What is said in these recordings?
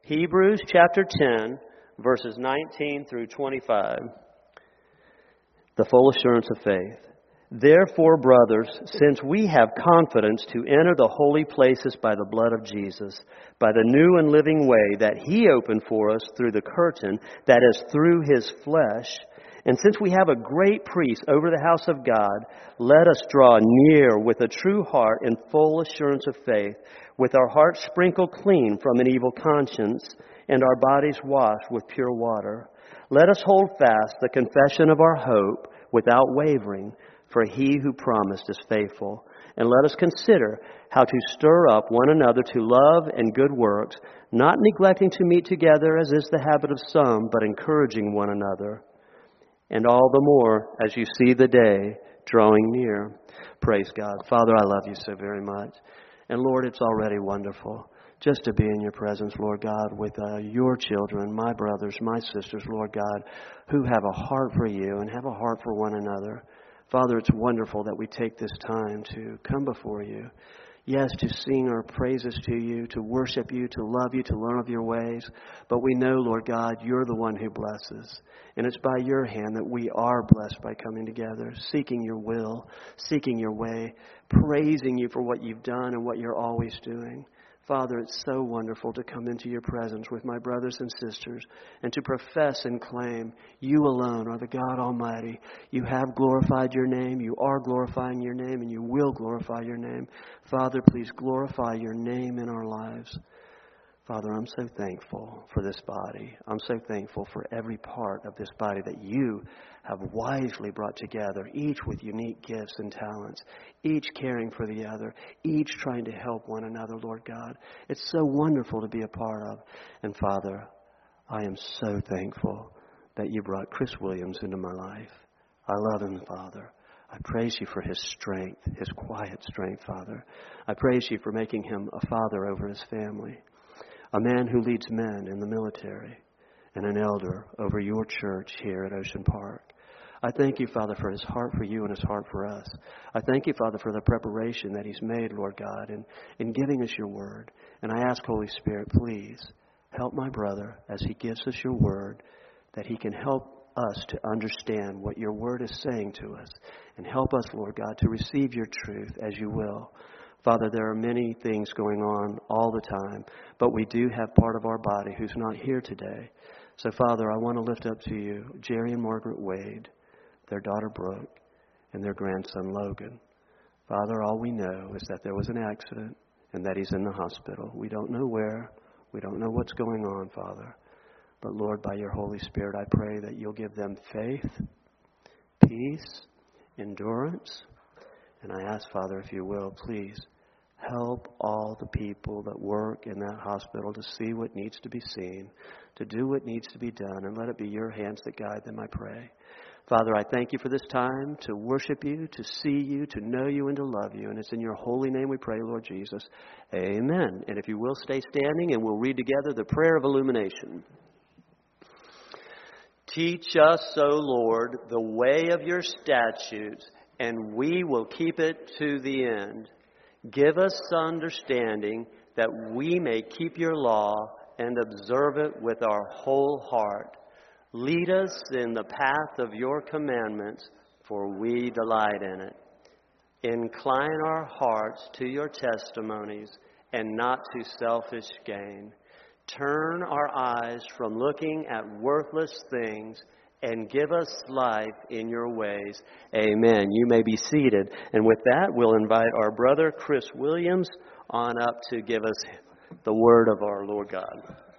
Hebrews chapter 10, verses 19 through 25. The full assurance of faith. Therefore, brothers, since we have confidence to enter the holy places by the blood of Jesus, by the new and living way that He opened for us through the curtain, that is, through His flesh, and since we have a great priest over the house of God, let us draw near with a true heart and full assurance of faith, with our hearts sprinkled clean from an evil conscience, and our bodies washed with pure water. Let us hold fast the confession of our hope without wavering, for He who promised is faithful. And let us consider how to stir up one another to love and good works, not neglecting to meet together as is the habit of some, but encouraging one another. And all the more as you see the day drawing near. Praise God. Father, I love you so very much. And Lord, it's already wonderful just to be in your presence, Lord God, with your children, my brothers, my sisters, Lord God, who have a heart for you and have a heart for one another. Father, it's wonderful that we take this time to come before you. Yes, to sing our praises to you, to worship you, to love you, to learn of your ways. But we know, Lord God, you're the one who blesses. And it's by your hand that we are blessed by coming together, seeking your will, seeking your way, praising you for what you've done and what you're always doing. Father, it's so wonderful to come into your presence with my brothers and sisters and to profess and claim you alone are the God Almighty. You have glorified your name, you are glorifying your name, and you will glorify your name. Father, please glorify your name in our lives. Father, I'm so thankful for this body. I'm so thankful for every part of this body that you have wisely brought together, each with unique gifts and talents, each caring for the other, each trying to help one another, Lord God. It's so wonderful to be a part of. And Father, I am so thankful that you brought Chris Williams into my life. I love him, Father. I praise you for his strength, his quiet strength, Father. I praise you for making him a father over his family. A man who leads men in the military, and an elder over your church here at Ocean Park. I thank you, Father, for his heart for you and his heart for us. I thank you, Father, for the preparation that he's made, Lord God, in giving us your word. And I ask, Holy Spirit, please help my brother as he gives us your word, that he can help us to understand what your word is saying to us. And help us, Lord God, to receive your truth as you will. Father, there are many things going on all the time, but we do have part of our body who's not here today. So, Father, I want to lift up to you Jerry and Margaret Wade, their daughter Brooke, and their grandson Logan. Father, all we know is that there was an accident and that he's in the hospital. We don't know where. We don't know what's going on, Father. But, Lord, by your Holy Spirit, I pray that you'll give them faith, peace, endurance. And I ask, Father, if you will, please help all the people that work in that hospital to see what needs to be seen, to do what needs to be done, and let it be your hands that guide them, I pray. Father, I thank you for this time to worship you, to see you, to know you, and to love you. And it's in your holy name we pray, Lord Jesus. Amen. And if you will, stay standing, and we'll read together the prayer of illumination. Teach us, O Lord, the way of your statutes, and we will keep it to the end. Give us understanding that we may keep your law and observe it with our whole heart. Lead us in the path of your commandments, for we delight in it. Incline our hearts to your testimonies and not to selfish gain. Turn our eyes from looking at worthless things and give us life in your ways. Amen. You may be seated. And with that, we'll invite our brother Chris Williams on up to give us the word of our Lord God.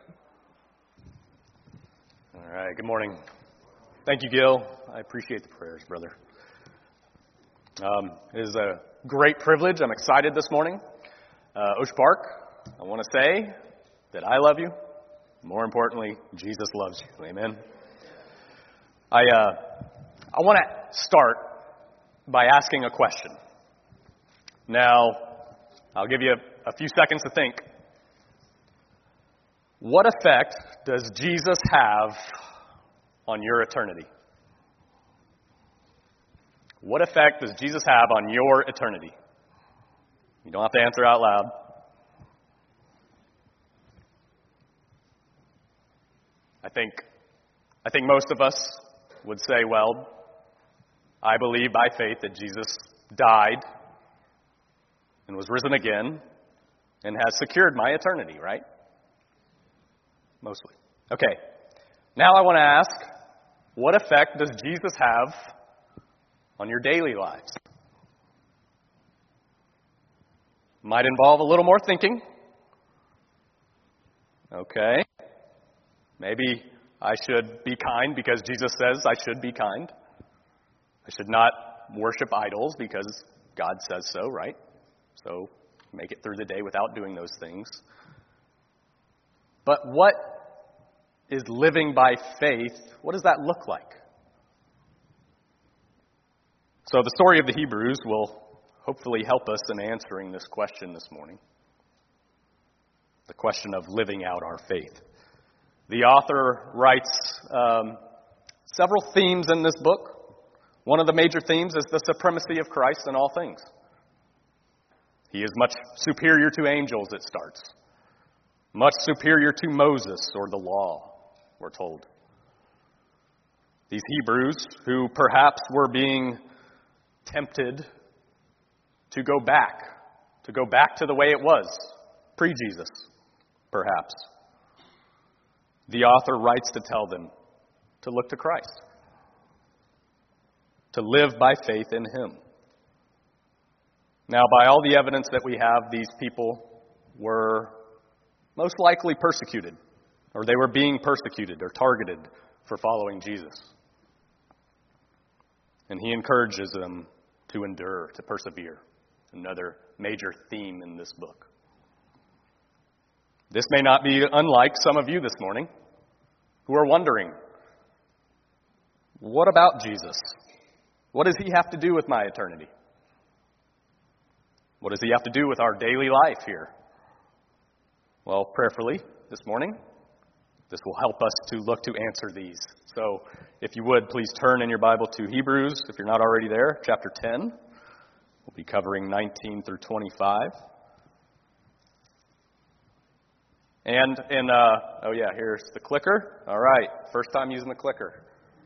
All right. Good morning. Thank you, Gil. I appreciate the prayers, brother. It is a great privilege. I'm excited this morning. Ocean Park, I want to say that I love you. More importantly, Jesus loves you. Amen. I want to start by asking a question. Now, I'll give you a few seconds to think. What effect does Jesus have on your eternity? What effect does Jesus have on your eternity? You don't have to answer out loud. I think most of us would say, well, I believe by faith that Jesus died and was risen again and has secured my eternity, right? Mostly. Okay. Now I want to ask, what effect does Jesus have on your daily lives? Might involve a little more thinking. Okay. Maybe I should be kind because Jesus says I should be kind. I should not worship idols because God says so, right? So make it through the day without doing those things. But what is living by faith? What does that look like? So the story of the Hebrews will hopefully help us in answering this question this morning. The question of living out our faith. The author writes several themes in this book. One of the major themes is the supremacy of Christ in all things. He is much superior to angels, it starts. Much superior to Moses or the law, we're told. These Hebrews, who perhaps were being tempted to go back to the way it was, pre-Jesus, perhaps. The author writes to tell them to look to Christ, to live by faith in Him. Now, by all the evidence that we have, these people were most likely persecuted, or they were being persecuted or targeted for following Jesus. And he encourages them to endure, to persevere. Another major theme in this book. This may not be unlike some of you this morning who are wondering, what about Jesus? What does he have to do with my eternity? What does he have to do with our daily life here? Well, prayerfully this morning, this will help us to look to answer these. So, if you would, please turn in your Bible to Hebrews, if you're not already there, chapter 10. We'll be covering 19 through 25. And here's the clicker. All right, first time using the clicker.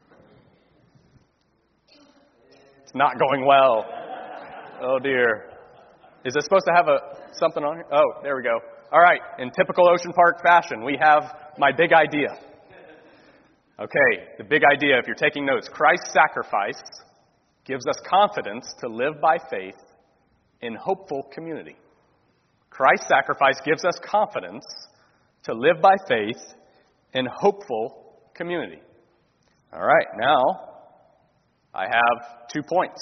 It's not going well. Oh, dear. Is it supposed to have something on here? Oh, there we go. All right, in typical Ocean Park fashion, we have my big idea. Okay, the big idea, if you're taking notes, Christ's sacrifice gives us confidence to live by faith in hopeful community. Christ's sacrifice gives us confidence to live by faith in hopeful community. All right, now I have 2 points.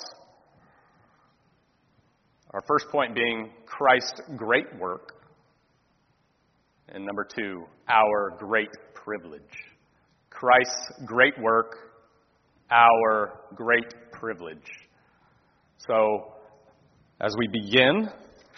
Our first point being Christ's great work. And number 2, our great privilege. Christ's great work, our great privilege. So, as we begin,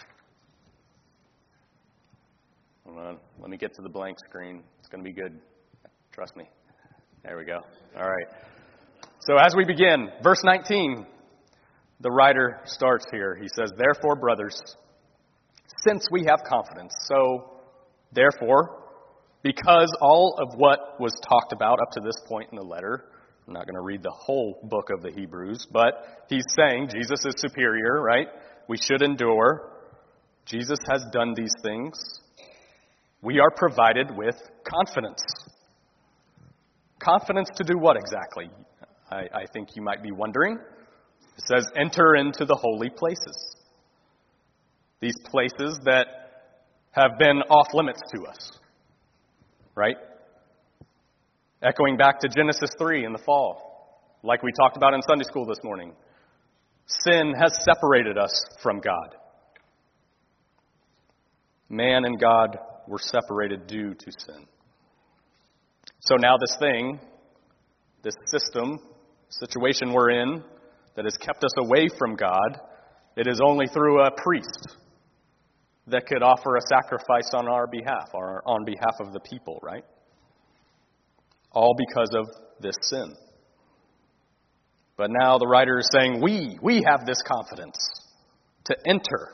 hold on, let me get to the blank screen. It's going to be good. Trust me. There we go. All right. So, as we begin, verse 19, the writer starts here. He says, "Therefore, brothers, since we have confidence." So, therefore, because all of what was talked about up to this point in the letter, I'm not going to read the whole book of the Hebrews, but he's saying Jesus is superior, right? We should endure. Jesus has done these things. We are provided with confidence. Confidence to do what exactly? I think you might be wondering. It says, enter into the holy places. These places that have been off limits to us. Right? Echoing back to Genesis 3 in the fall, like we talked about in Sunday school this morning. Sin has separated us from God. Man and God were separated due to sin. So now this situation we're in, that has kept us away from God, it is only through a priest that could offer a sacrifice on our behalf, or on behalf of the people, right? All because of this sin. But now the writer is saying, we have this confidence to enter.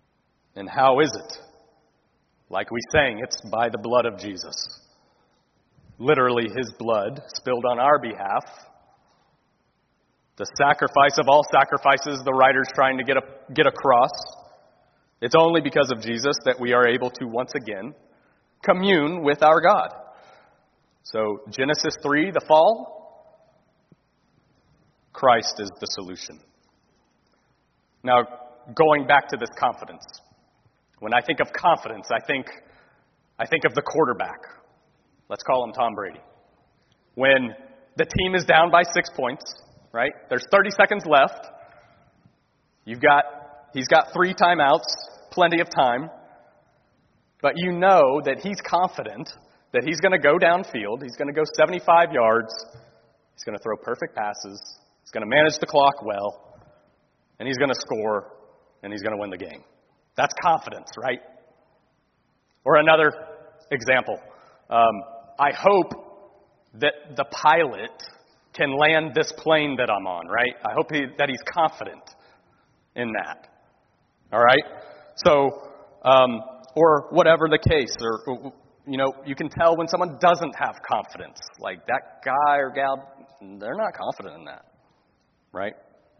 And how is it? Like we sang, it's by the blood of Jesus. literally his blood spilled on our behalf, the sacrifice of all sacrifices the writer's trying to get across. It's only because of Jesus that we are able to once again commune with our God. So Genesis 3, the fall, Christ is the solution. Now, going back to this confidence. When I think of confidence, I think of the quarterback. Let's call him Tom Brady. When the team is down by 6 points, right? There's 30 seconds left. He's got 3 timeouts, plenty of time. But you know that he's confident that he's going to go downfield. He's going to go 75 yards. He's going to throw perfect passes. He's going to manage the clock well. And he's going to score. And he's going to win the game. That's confidence, right? Or another example. I hope that the pilot can land this plane that I'm on, right? I hope that he's confident in that. All right? So, or whatever the case, or, you can tell when someone doesn't have confidence. Like that guy or gal, they're not confident in that, right?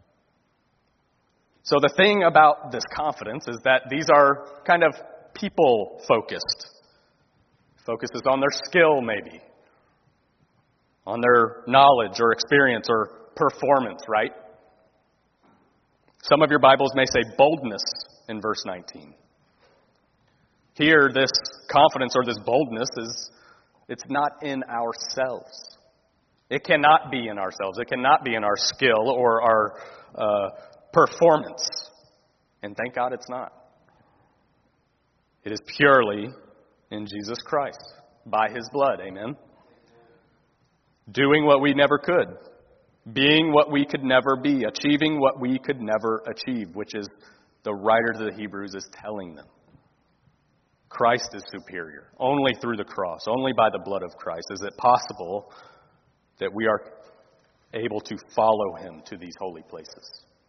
So the thing about this confidence is that these are kind of people-focused. Focuses on their skill, maybe. On their knowledge or experience or performance, right? Some of your Bibles may say boldness in verse 19. Here, this confidence or this boldness it's not in ourselves. It cannot be in ourselves. It cannot be in our skill or our performance. And thank God it's not. It is purely in Jesus Christ, by His blood, amen? Doing what we never could, being what we could never be, achieving what we could never achieve, which is the writer to the Hebrews is telling them. Christ is superior. Only through the cross, only by the blood of Christ is it possible that we are able to follow Him to these holy places.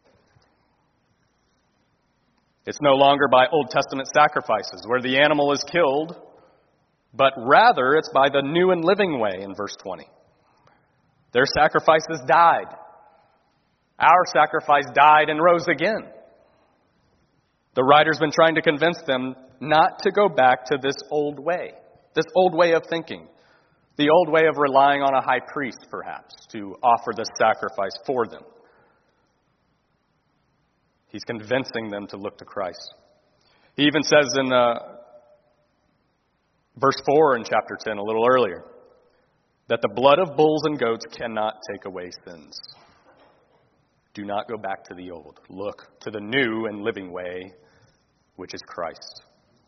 It's no longer by Old Testament sacrifices where the animal is killed, but rather it's by the new and living way in verse 20. Their sacrifices died. Our sacrifice died and rose again. The writer's been trying to convince them not to go back to this old way of thinking, the old way of relying on a high priest, perhaps, to offer the sacrifice for them. He's convincing them to look to Christ. He even says in verse 4 in chapter 10, a little earlier, that the blood of bulls and goats cannot take away sins. Do not go back to the old. Look to the new and living way, which is Christ.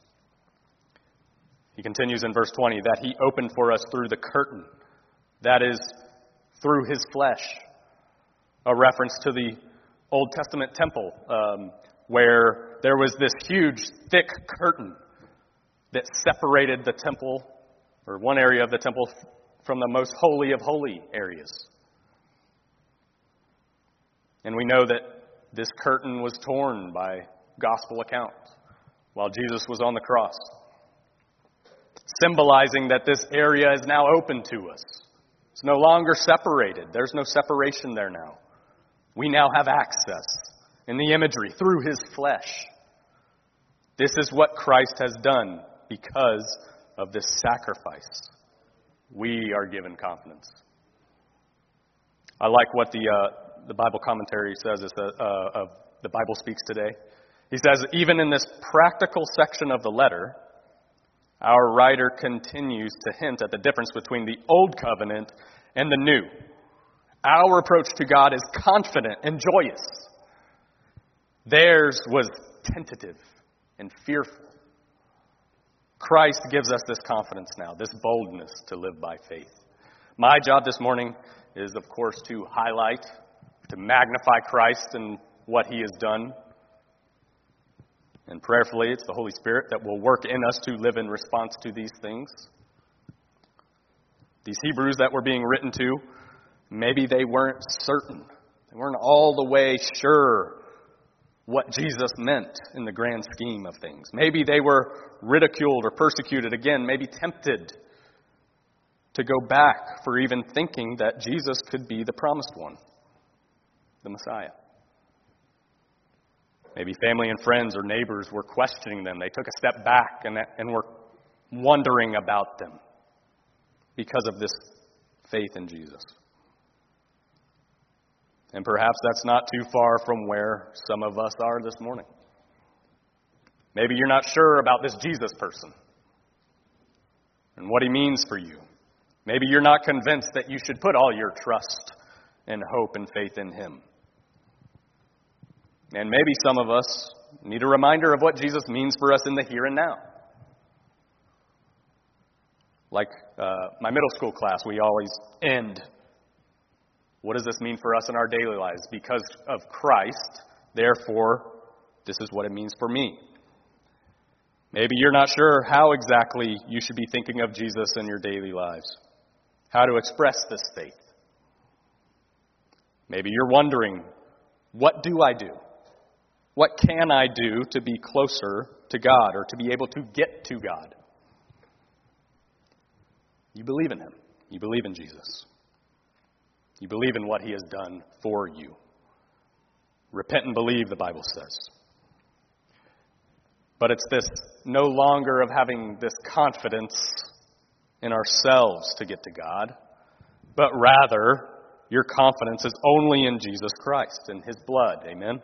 He continues in verse 20, that He opened for us through the curtain, that is, through His flesh. A reference to the Old Testament temple, where there was this huge, thick curtain that separated the temple, or one area of the temple, from the most holy of holy areas. And we know that this curtain was torn by gospel accounts while Jesus was on the cross, symbolizing that this area is now open to us. It's no longer separated. There's no separation there now. We now have access in the imagery through His flesh. This is what Christ has done because of this sacrifice. We are given confidence. I like what the Bible commentary says of the Bible Speaks Today. He says, even in this practical section of the letter, our writer continues to hint at the difference between the old covenant and the new. Our approach to God is confident and joyous. Theirs was tentative and fearful. Christ gives us this confidence now, this boldness to live by faith. My job this morning is, of course, to highlight, to magnify Christ and what He has done. And prayerfully, it's the Holy Spirit that will work in us to live in response to these things. These Hebrews that were being written to, maybe they weren't certain. They weren't all the way sure what Jesus meant in the grand scheme of things. Maybe they were ridiculed or persecuted, again, maybe tempted to go back for even thinking that Jesus could be the promised one, the Messiah. Maybe family and friends or neighbors were questioning them. They took a step back and were wondering about them because of this faith in Jesus. And perhaps that's not too far from where some of us are this morning. Maybe you're not sure about this Jesus person and what he means for you. Maybe you're not convinced that you should put all your trust and hope and faith in him. And maybe some of us need a reminder of what Jesus means for us in the here and now. Like my middle school class, we always end, what does this mean for us in our daily lives? Because of Christ, therefore, this is what it means for me. Maybe you're not sure how exactly you should be thinking of Jesus in your daily lives, how to express this faith. Maybe you're wondering, what do I do? What can I do to be closer to God or to be able to get to God? You believe in him. You believe in Jesus. You believe in what he has done for you. Repent and believe, the Bible says. But it's this no longer of having this confidence in ourselves to get to God, but rather your confidence is only in Jesus Christ and his blood. Amen?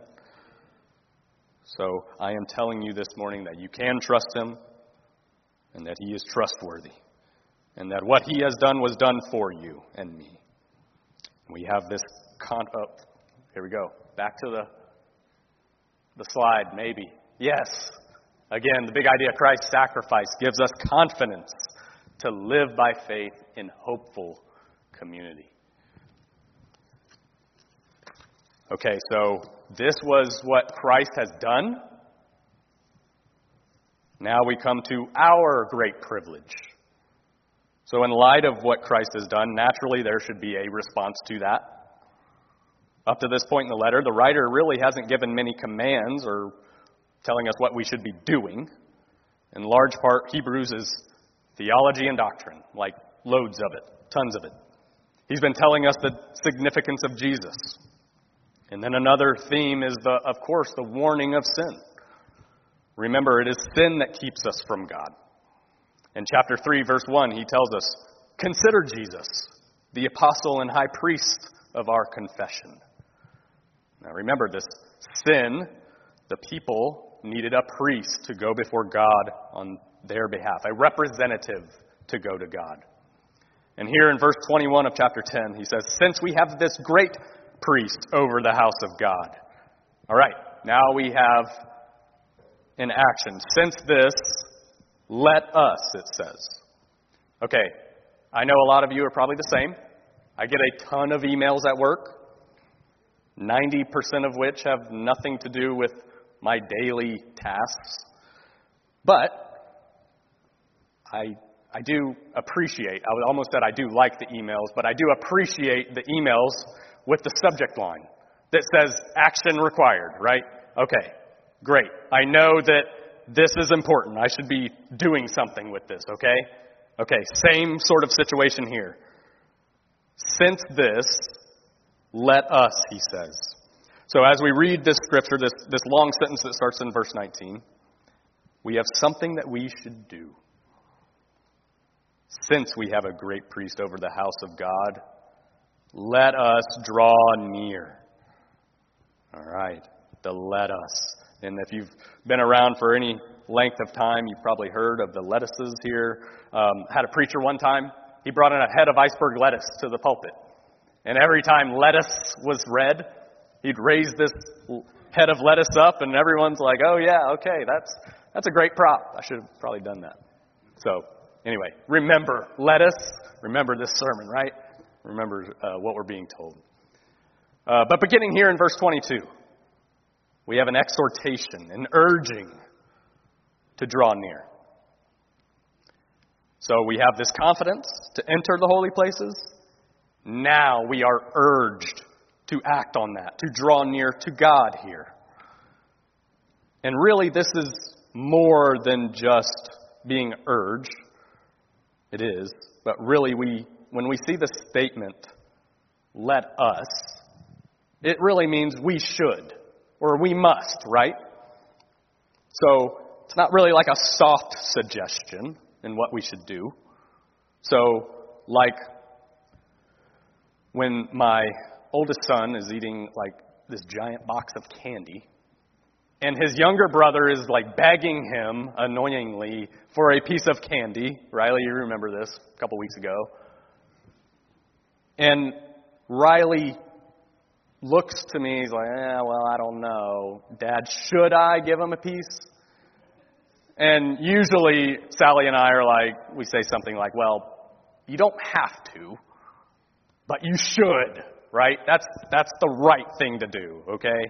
So I am telling you this morning that you can trust him and that he is trustworthy and that what he has done was done for you and me. We have this here we go. Back to the slide, maybe. Yes. Again, the big idea of Christ's sacrifice gives us confidence to live by faith in hopeful community. Okay, so this was what Christ has done. Now we come to our great privilege. So in light of what Christ has done, naturally there should be a response to that. Up to this point in the letter, the writer really hasn't given many commands or telling us what we should be doing. In large part, Hebrews is theology and doctrine, like loads of it, tons of it. He's been telling us the significance of Jesus. And then another theme is, of course, the warning of sin. Remember, it is sin that keeps us from God. In chapter 3, verse 1, he tells us, consider Jesus, the apostle and high priest of our confession. Now remember, this sin, the people needed a priest to go before God on their behalf, a representative to go to God. And here in verse 21 of chapter 10, he says, since we have this great priest over the house of God. All right, now we have an action. Since this, let us, it says. Okay, I know a lot of you are probably the same. I get a ton of emails at work, 90% of which have nothing to do with my daily tasks. But I do appreciate, I almost said I do like the emails, but I do appreciate the emails with the subject line that says action required, right? Okay, great. I know that this is important. I should be doing something with this, okay? Okay, same sort of situation here. Since this, let us, he says. So as we read this scripture, this long sentence that starts in verse 19, we have something that we should do. Since we have a great priest over the house of God, let us draw near. All right, the let us. And if you've been around for any length of time, you've probably heard of the lettuces here. Had a preacher one time, he brought in a head of iceberg lettuce to the pulpit. And every time lettuce was read, he'd raise this head of lettuce up, and everyone's like, oh yeah, okay, that's a great prop. I should have probably done that. So anyway, remember lettuce, remember this sermon, right? Remember what we're being told. But beginning here in verse 22, we have an exhortation, an urging to draw near. So we have this confidence to enter the holy places. Now we are urged to act on that, to draw near to God here. And really this is more than just being urged. it is, but really when we see the statement, let us, it really means we should, or we must, right? So it's not really like a soft suggestion in what we should do. So, like when my oldest son is eating like this giant box of candy, and his younger brother is like begging him annoyingly for a piece of candy. Riley, you remember this a couple weeks ago. And Riley looks to me, he's like, well, I don't know. Dad, should I give him a piece? And usually Sally and I are like, we say something like, well, you don't have to, but you should, right? That's the right thing to do, okay?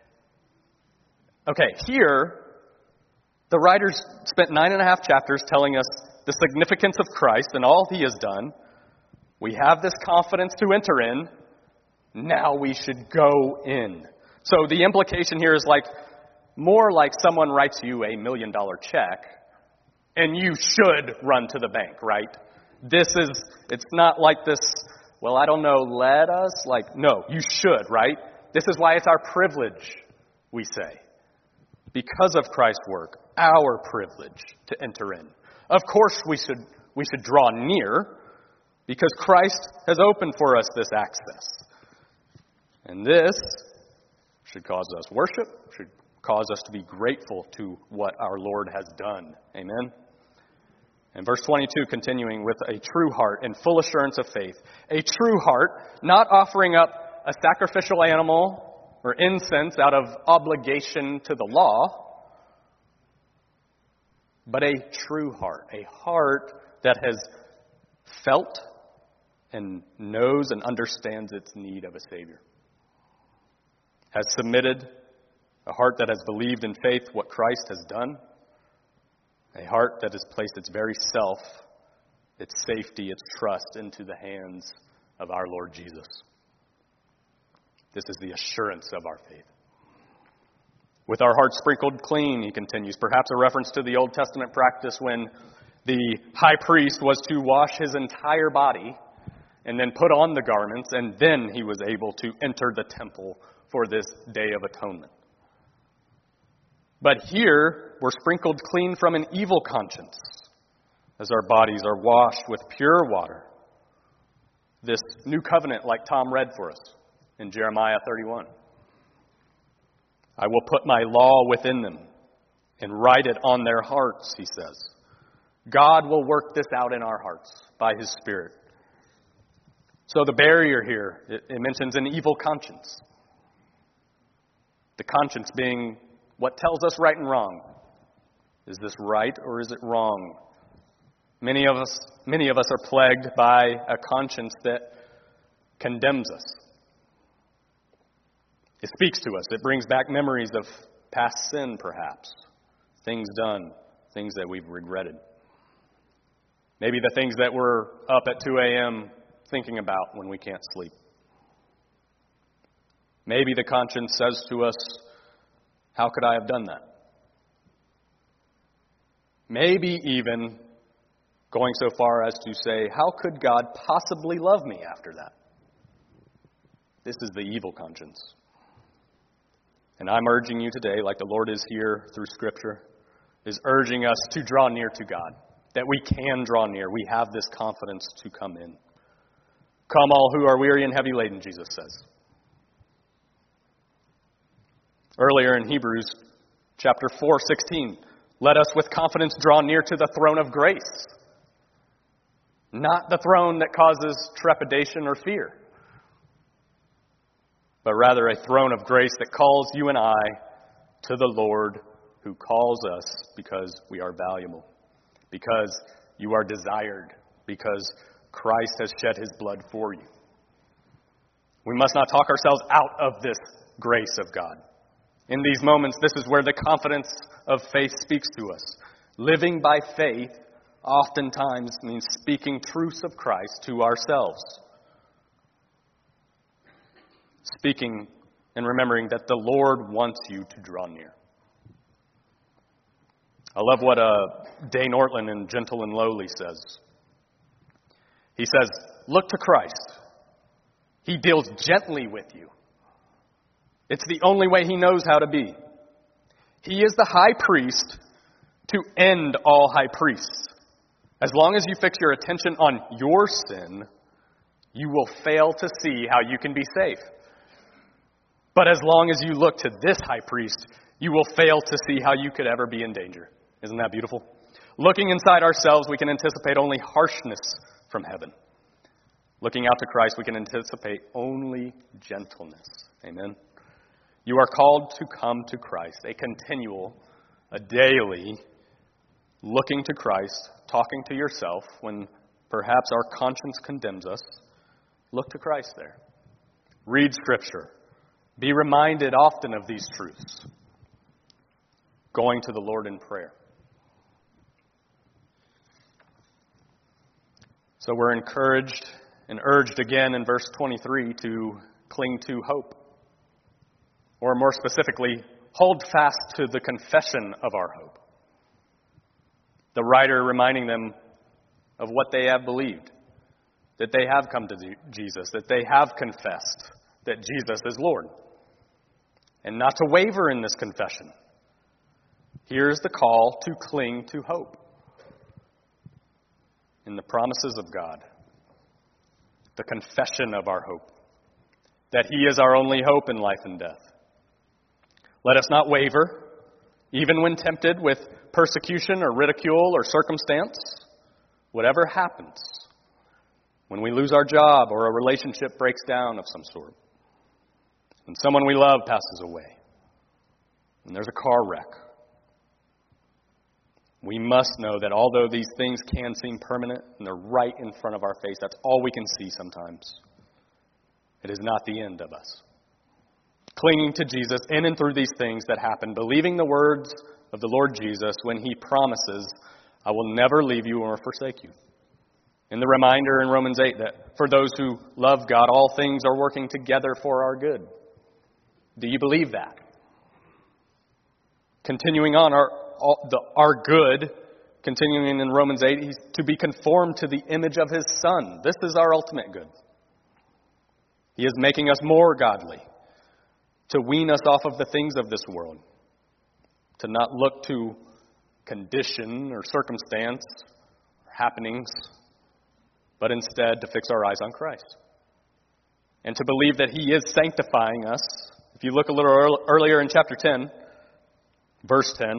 Okay, here, the writers spent 9.5 chapters telling us the significance of Christ and all He has done. We have this confidence to enter in. Now we should go in. So the implication here is more like someone writes you $1 million check, and you should run to the bank, right? It's not like this, well, I don't know, let us? No, you should, right? This is why it's our privilege, we say. Because of Christ's work, our privilege to enter in. Of course we should draw near, because Christ has opened for us this access. And this should cause us worship, should cause us to be grateful to what our Lord has done. Amen? And verse 22, continuing with a true heart and full assurance of faith. A true heart, not offering up a sacrificial animal or incense out of obligation to the law, but a true heart. A heart that has felt and knows and understands its need of a Savior. Has submitted, a heart that has believed in faith what Christ has done, a heart that has placed its very self, its safety, its trust into the hands of our Lord Jesus. This is the assurance of our faith. With our hearts sprinkled clean, he continues, perhaps a reference to the Old Testament practice when the high priest was to wash his entire body and then put on the garments, and then he was able to enter the temple for this Day of Atonement. But here, we're sprinkled clean from an evil conscience as our bodies are washed with pure water. This new covenant, like Tom read for us in Jeremiah 31. I will put my law within them and write it on their hearts, he says. God will work this out in our hearts by His Spirit. So the barrier here, it mentions an evil conscience. The conscience being what tells us right and wrong. Is this right or is it wrong? Many of us are plagued by a conscience that condemns us. It speaks to us. It brings back memories of past sin, perhaps. Things done, things that we've regretted. Maybe the things that we're up at 2 a.m. thinking about when we can't sleep. Maybe the conscience says to us, how could I have done that? Maybe even going so far as to say, how could God possibly love me after that? This is the evil conscience. And I'm urging you today, like the Lord is here through Scripture, is urging us to draw near to God. That we can draw near. We have this confidence to come in. Come all who are weary and heavy laden, Jesus says. Earlier in Hebrews chapter 4:16, let us with confidence draw near to the throne of grace. Not the throne that causes trepidation or fear, but rather a throne of grace that calls you and I to the Lord who calls us because we are valuable, because you are desired, because Christ has shed His blood for you. We must not talk ourselves out of this grace of God. In these moments, this is where the confidence of faith speaks to us. Living by faith oftentimes means speaking truths of Christ to ourselves. Speaking and remembering that the Lord wants you to draw near. I love what Dane Ortlund in Gentle and Lowly says. He says, look to Christ. He deals gently with you. It's the only way he knows how to be. He is the high priest to end all high priests. As long as you fix your attention on your sin, you will fail to see how you can be safe. But as long as you look to this high priest, you will fail to see how you could ever be in danger. Isn't that beautiful? Looking inside ourselves, we can anticipate only harshness from heaven. Looking out to Christ, we can anticipate only gentleness. Amen? You are called to come to Christ, a continual, a daily, looking to Christ, talking to yourself when perhaps our conscience condemns us. Look to Christ there. Read Scripture. Be reminded often of these truths. Going to the Lord in prayer. So we're encouraged and urged again in verse 23 to cling to hope. Or more specifically, hold fast to the confession of our hope. The writer reminding them of what they have believed, that they have come to Jesus, that they have confessed that Jesus is Lord, and not to waver in this confession. Here's the call to cling to hope in the promises of God, the confession of our hope, that He is our only hope in life and death. Let us not waver, even when tempted with persecution or ridicule or circumstance, whatever happens, when we lose our job or a relationship breaks down of some sort, when someone we love passes away, when there's a car wreck. We must know that although these things can seem permanent and they're right in front of our face, that's all we can see sometimes. It is not the end of us. Clinging to Jesus in and through these things that happen, believing the words of the Lord Jesus when He promises, I will never leave you or forsake you. And the reminder in Romans 8 that for those who love God, all things are working together for our good. Do you believe that? Continuing on, our good, continuing in Romans 8, He's to be conformed to the image of His Son. This is our ultimate good. He is making us more godly, to wean us off of the things of this world, to not look to condition or circumstance or happenings, but instead to fix our eyes on Christ. And to believe that He is sanctifying us. If you look a little earlier in chapter 10, verse 10,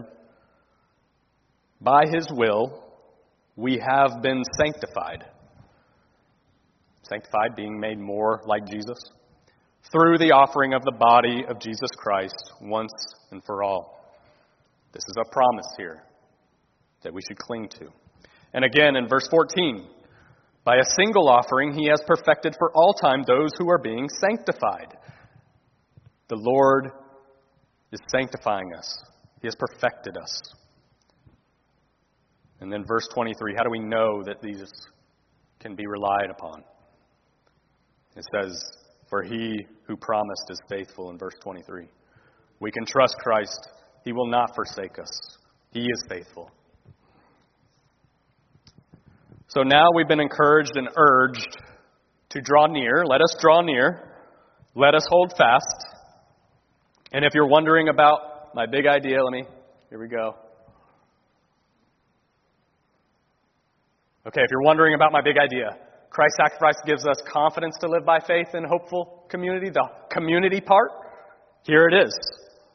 by His will we have been sanctified. Sanctified, being made more like Jesus, through the offering of the body of Jesus Christ once and for all. This is a promise here that we should cling to. And again in verse 14, by a single offering He has perfected for all time those who are being sanctified. The Lord is sanctifying us. He has perfected us. And then verse 23, how do we know that these can be relied upon? It says, for He who promised is faithful in verse 23. We can trust Christ. He will not forsake us. He is faithful. So now we've been encouraged and urged to draw near. Let us draw near. Let us hold fast. And if you're wondering about my big idea, here we go. Okay, if you're wondering about my big idea, Christ's sacrifice gives us confidence to live by faith in hopeful community. The community part, here it is.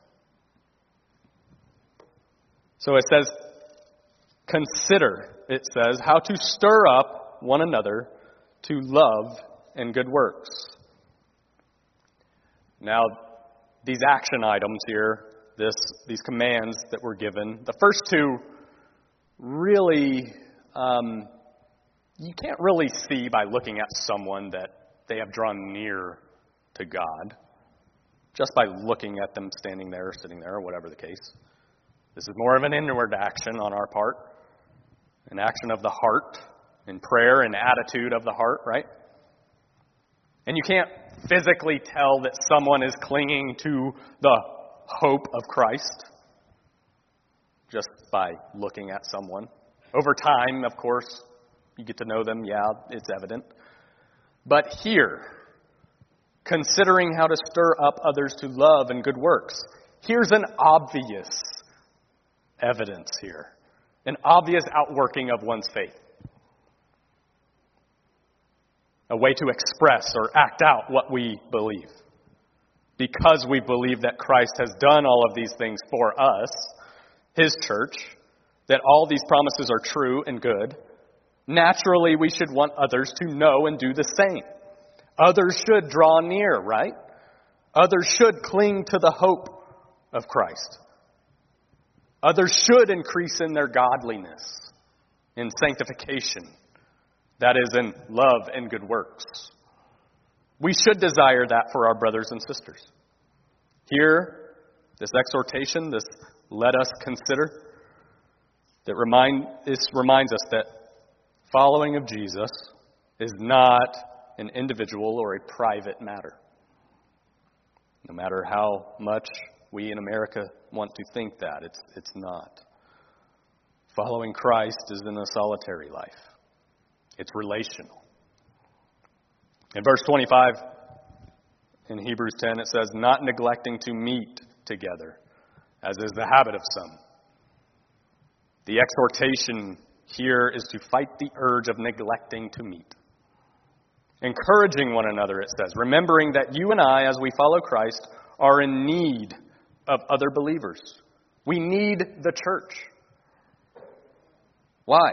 So it says, consider, it says, how to stir up one another to love and good works. Now, these action items here, these commands that were given, the first two really, you can't really see by looking at someone that they have drawn near to God, just by looking at them standing there or sitting there or whatever the case. This is more of an inward action on our part, an action of the heart, in prayer and attitude of the heart, right? And you can't physically tell that someone is clinging to the hope of Christ just by looking at someone. Over time, of course, you get to know them, yeah, it's evident. But here, considering how to stir up others to love and good works, here's an obvious evidence here, an obvious outworking of one's faith. A way to express or act out what we believe. Because we believe that Christ has done all of these things for us, His church, that all these promises are true and good, naturally we should want others to know and do the same. Others should draw near, right? Others should cling to the hope of Christ. Others should increase in their godliness, in sanctification, that is, in love and good works. We should desire that for our brothers and sisters. Here, this exhortation, this let us consider, this reminds us that following of Jesus is not an individual or a private matter. No matter how much we in America want to think that, it's not. Following Christ is in a solitary life. It's relational. In verse 25, in Hebrews 10, it says, not neglecting to meet together, as is the habit of some. The exhortation here is to fight the urge of neglecting to meet. Encouraging one another, it says, remembering that you and I, as we follow Christ, are in need of other believers. We need the church. Why?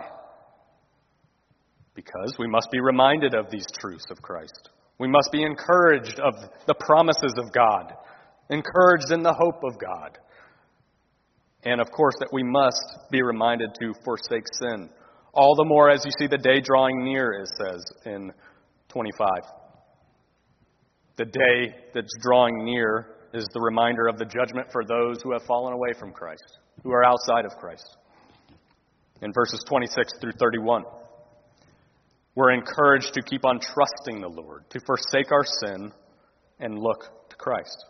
Because we must be reminded of these truths of Christ. We must be encouraged of the promises of God, encouraged in the hope of God. And of course that we must be reminded to forsake sin. All the more as you see the day drawing near, it says in 25. The day that's drawing near is the reminder of the judgment for those who have fallen away from Christ, who are outside of Christ. In verses 26 through 31, we're encouraged to keep on trusting the Lord, to forsake our sin and look to Christ.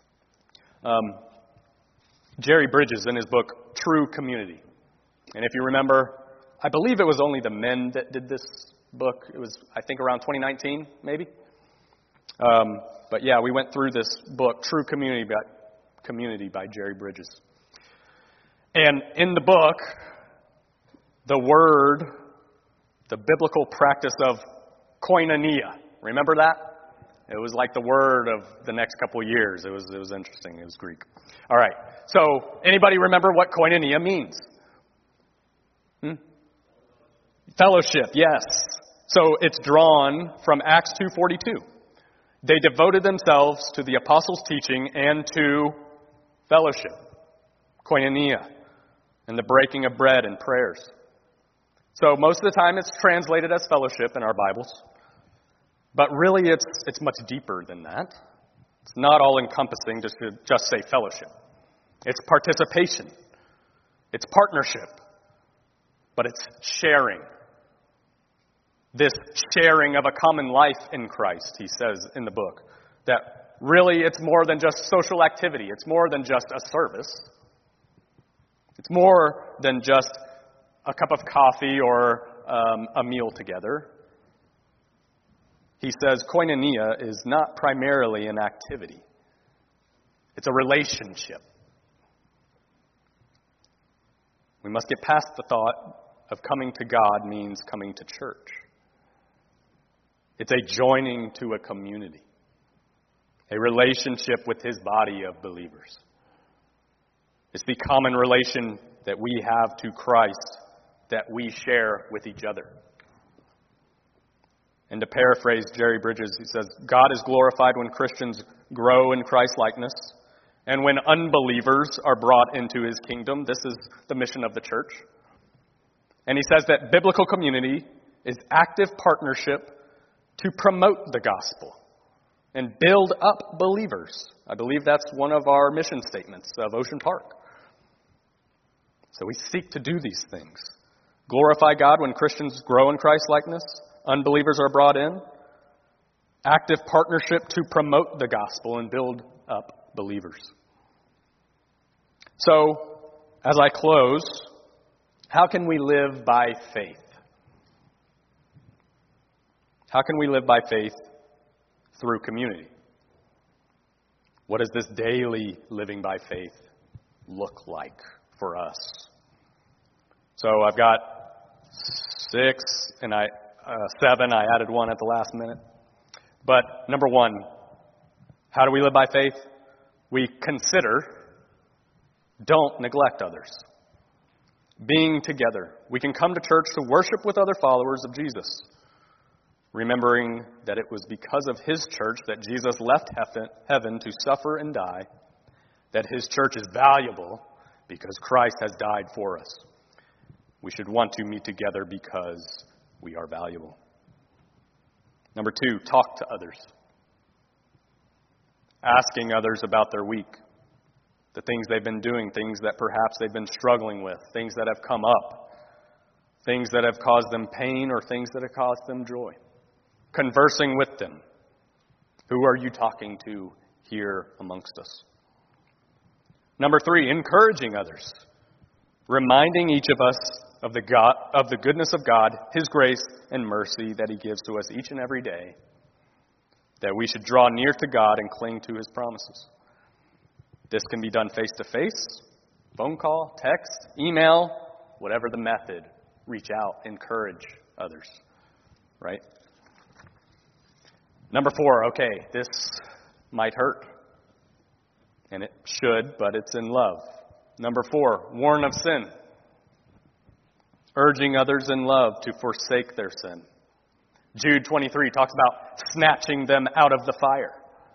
Jerry Bridges, in his book, True Community. And if you remember, I believe it was only the men that did this book. It was, I think, around 2019, maybe. But yeah, we went through this book, True Community by Jerry Bridges. And in the book, the word, the biblical practice of koinonia, remember that? It was like the word of the next couple of years. It was interesting. It was Greek. All right. So, anybody remember what koinonia means? Fellowship, yes. So it's drawn from Acts 2:42. They devoted themselves to the apostles' teaching and to fellowship, koinonia, and the breaking of bread and prayers. So most of the time it's translated as fellowship in our Bibles. But really it's much deeper than that. It's not all-encompassing just to just say fellowship. It's participation. It's partnership. But it's sharing. This sharing of a common life in Christ, he says in the book. That really it's more than just social activity. It's more than just a service. It's more than just a cup of coffee or a meal together. He says koinonia is not primarily an activity. It's a relationship. We must get past the thought of coming to God means coming to church. It's a joining to a community, a relationship with His body of believers. It's the common relation that we have to Christ that we share with each other. And to paraphrase Jerry Bridges, he says, God is glorified when Christians grow in Christ-likeness, and when unbelievers are brought into His kingdom. This is the mission of the church. And he says that biblical community is active partnership to promote the gospel and build up believers. I believe that's one of our mission statements of Ocean Park. So we seek to do these things. Glorify God when Christians grow in Christ-likeness. Unbelievers are brought in. Active partnership to promote the gospel and build up believers. So, as I close, how can we live by faith? How can we live by faith through community? What does this daily living by faith look like for us? So I've got 6 and 7. I added 1 at the last minute. But number 1, how do we live by faith? We consider, don't neglect others. Being together. We can come to church to worship with other followers of Jesus, remembering that it was because of his church that Jesus left heaven to suffer and die, that his church is valuable because Christ has died for us. We should want to meet together because we are valuable. Number 2, talk to others. Asking others about their week, the things they've been doing, things that perhaps they've been struggling with, things that have come up, things that have caused them pain or things that have caused them joy. Conversing with them. Who are you talking to here amongst us? Number 3, encouraging others. Reminding each of us of the goodness of God, his grace and mercy that he gives to us each and every day, that we should draw near to God and cling to his promises. This can be done face-to-face, phone call, text, email, whatever the method. Reach out, encourage others, right? Number 4, okay, this might hurt, and it should, but it's in love. Number 4, warn of sin. Urging others in love to forsake their sin. Jude 23 talks about snatching them out of the fire.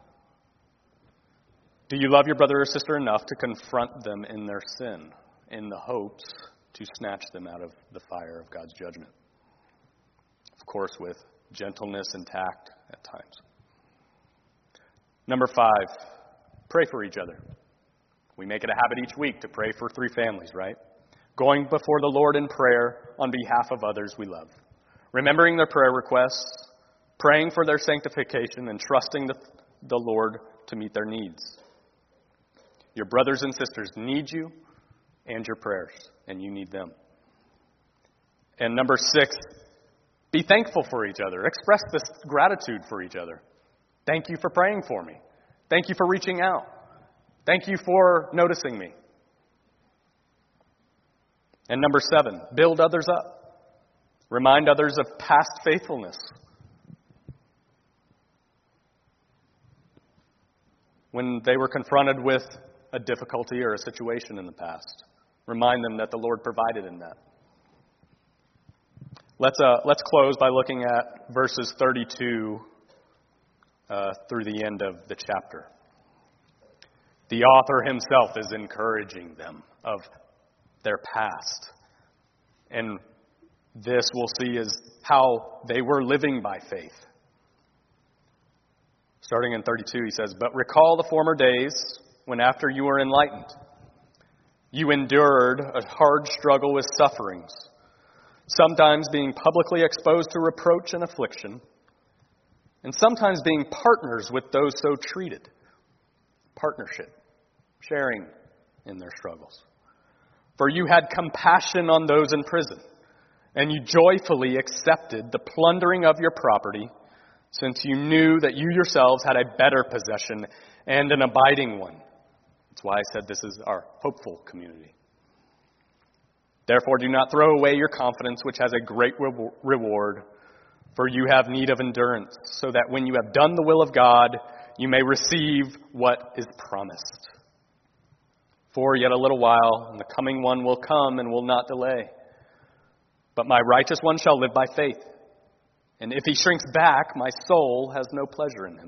Do you love your brother or sister enough to confront them in their sin, in the hopes to snatch them out of the fire of God's judgment? Of course, with gentleness and tact at times. Number 5, pray for each other. We make it a habit each week to pray for 3 families, right? Going before the Lord in prayer on behalf of others we love. Remembering their prayer requests, praying for their sanctification, and trusting the Lord to meet their needs. Your brothers and sisters need you and your prayers, and you need them. And number 6, be thankful for each other. Express this gratitude for each other. Thank you for praying for me. Thank you for reaching out. Thank you for noticing me. And number 7, build others up. Remind others of past faithfulness. When they were confronted with a difficulty or a situation in the past, remind them that the Lord provided in that. Let's close by looking at verses 32 through the end of the chapter. The author himself is encouraging them of their past. And this we'll see is how they were living by faith. Starting in 32, he says, "But recall the former days when after you were enlightened, you endured a hard struggle with sufferings, sometimes being publicly exposed to reproach and affliction, and sometimes being partners with those so treated." Partnership, sharing in their struggles. "For you had compassion on those in prison, and you joyfully accepted the plundering of your property, since you knew that you yourselves had a better possession and an abiding one." That's why I said this is our hopeful community. "Therefore do not throw away your confidence, which has a great reward, for you have need of endurance, so that when you have done the will of God, you may receive what is promised. For yet a little while, and the coming one will come and will not delay. But my righteous one shall live by faith. And if he shrinks back, my soul has no pleasure in him."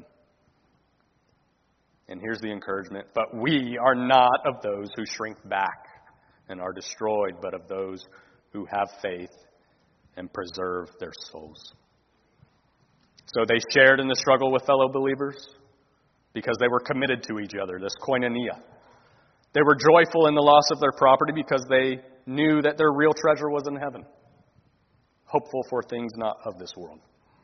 And here's the encouragement. "But we are not of those who shrink back and are destroyed, but of those who have faith and preserve their souls." So they shared in the struggle with fellow believers because they were committed to each other, this koinonia. They were joyful in the loss of their property because they knew that their real treasure was in heaven, hopeful for things not of this world.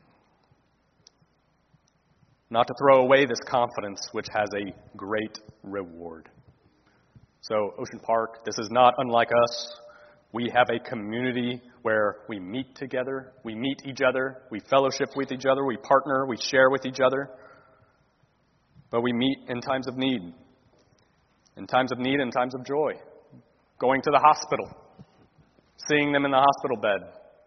Not to throw away this confidence, which has a great reward. So, Ocean Park, this is not unlike us. We have a community where we meet together, we meet each other, we fellowship with each other, we partner, we share with each other. But we meet in times of need. In times of need and times of joy. Going to the hospital. Seeing them in the hospital bed.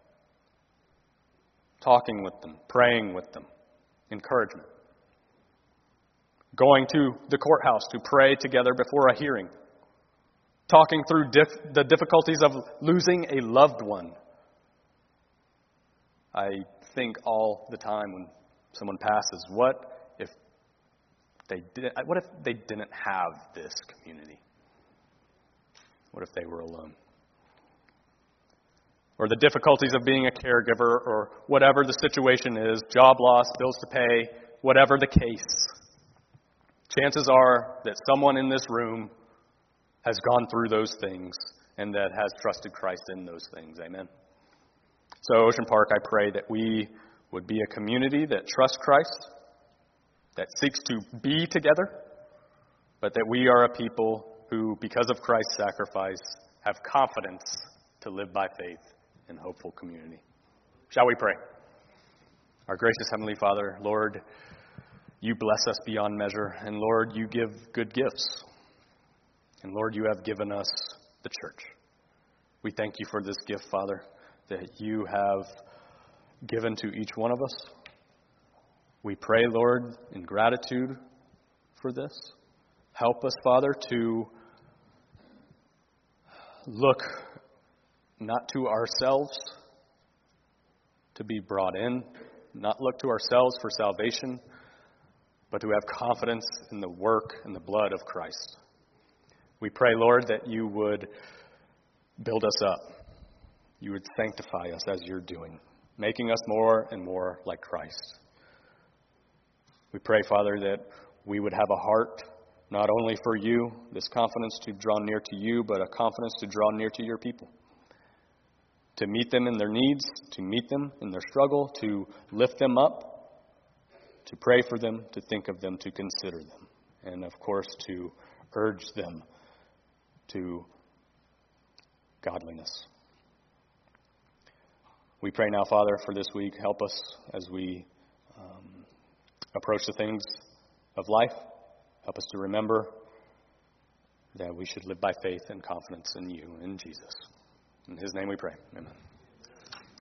Talking with them. Praying with them. Encouragement. Going to the courthouse to pray together before a hearing. Talking through the difficulties of losing a loved one. I think all the time when someone passes, what if they didn't have this community? What if they were alone? Or the difficulties of being a caregiver, or whatever the situation is, job loss, bills to pay, whatever the case. Chances are that someone in this room has gone through those things and that has trusted Christ in those things. Amen. So Ocean Park, I pray that we would be a community that trusts Christ, that seeks to be together, but that we are a people who, because of Christ's sacrifice, have confidence to live by faith in hopeful community. Shall we pray? Our gracious Heavenly Father, Lord, you bless us beyond measure, and Lord, you give good gifts. And Lord, you have given us the church. We thank you for this gift, Father, that you have given to each one of us. We pray, Lord, in gratitude for this. Help us, Father, to look not to ourselves to be brought in, not look to ourselves for salvation, but to have confidence in the work and the blood of Christ. We pray, Lord, that you would build us up. You would sanctify us as you're doing, making us more and more like Christ. We pray, Father, that we would have a heart not only for you, this confidence to draw near to you, but a confidence to draw near to your people. To meet them in their needs, to meet them in their struggle, to lift them up, to pray for them, to think of them, to consider them, and of course to urge them to godliness. We pray now, Father, for this week. Help us as we approach the things of life. Help us to remember that we should live by faith and confidence in you, in Jesus. In his name we pray. Amen.